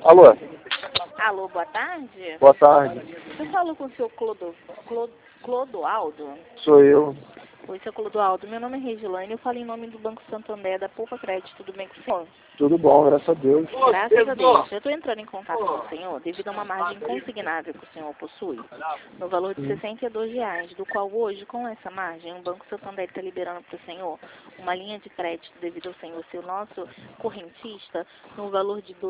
Alô? Alô, boa tarde. Boa tarde. Eu falo com o senhor Clodoaldo. Sou eu. Oi, seu Clodoaldo. Meu nome é Regilane. Eu falo em nome do Banco Santander, da Poupa Crédito. Tudo bem com o senhor? Tudo bom, graças a Deus. Graças a Deus. Eu estou entrando em contato com o senhor devido a uma margem consignável que o senhor possui, no valor de R$62, do qual hoje, com essa margem, o Banco Santander está liberando para o senhor uma linha de crédito devido ao senhor ser o nosso correntista, no valor de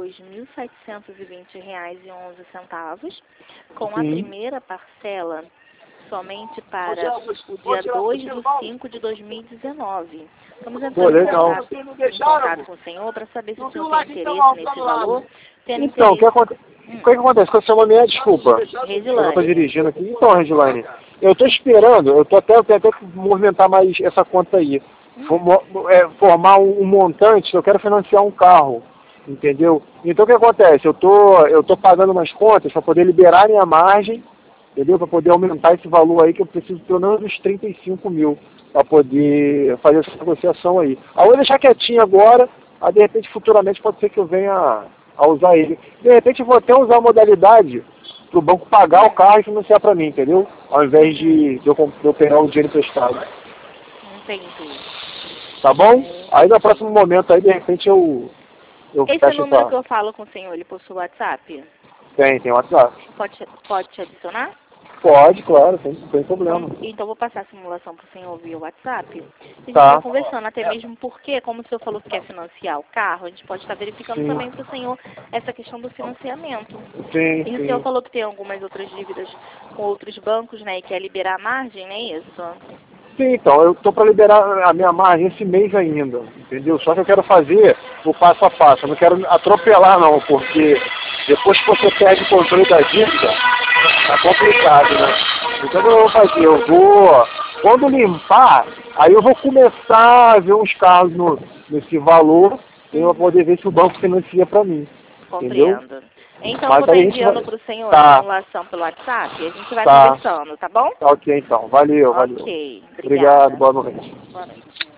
R$2.720,11, com a primeira parcela somente para o dia 2/5/2019. Estamos entrando em contato com o senhor para saber se o senhor tem interesse nesse valor. Então, o que acontece? Você chama minha desculpa? Regilane. Eu estou dirigindo aqui. Então, Regilane, eu estou esperando, eu tenho até que movimentar mais essa conta aí. Formar um montante, eu quero financiar um carro. Entendeu? Então, o que acontece? Eu tô pagando umas contas para poder liberar minha margem, entendeu? Para poder aumentar esse valor aí, que eu preciso pelo menos uns 35 mil para poder fazer essa negociação aí. Aí eu vou deixar quietinho agora, aí de repente futuramente pode ser que eu venha a usar ele. De repente eu vou até usar a modalidade para o banco pagar o carro e financiar para mim, entendeu? Ao invés de eu pegar o dinheiro emprestado. Entendi. Tá bom? Aí no próximo momento aí, de repente eu Esse número que eu falo com o senhor, ele possui WhatsApp? Tem WhatsApp. Pode te adicionar? Pode, claro, sem problema. Então vou passar a simulação para o senhor via WhatsApp. A gente Tá. vai conversando, até mesmo porque, como o senhor falou que quer financiar o carro, a gente pode estar verificando também para o senhor essa questão do financiamento. Sim, E o senhor falou que tem algumas outras dívidas com outros bancos, né, e quer liberar a margem, não é isso? Sim, então, eu tô para liberar a minha margem esse mês ainda, entendeu? Só que eu quero fazer o passo a passo, eu não quero atropelar não, porque depois que você perde o controle da dívida, tá complicado, né? Então o que eu vou fazer? Quando limpar, aí eu vou começar a ver uns carros nesse valor, e eu vou poder ver se o banco financia para mim. Compreendo. Entendeu? Então, Mas vou estar aí a gente enviando vai... para o senhor Tá. a simulação pelo WhatsApp e a gente vai conversando, tá bom? Tá ok, então. Valeu, valeu. Ok, obrigada. Obrigado, boa noite. Boa noite.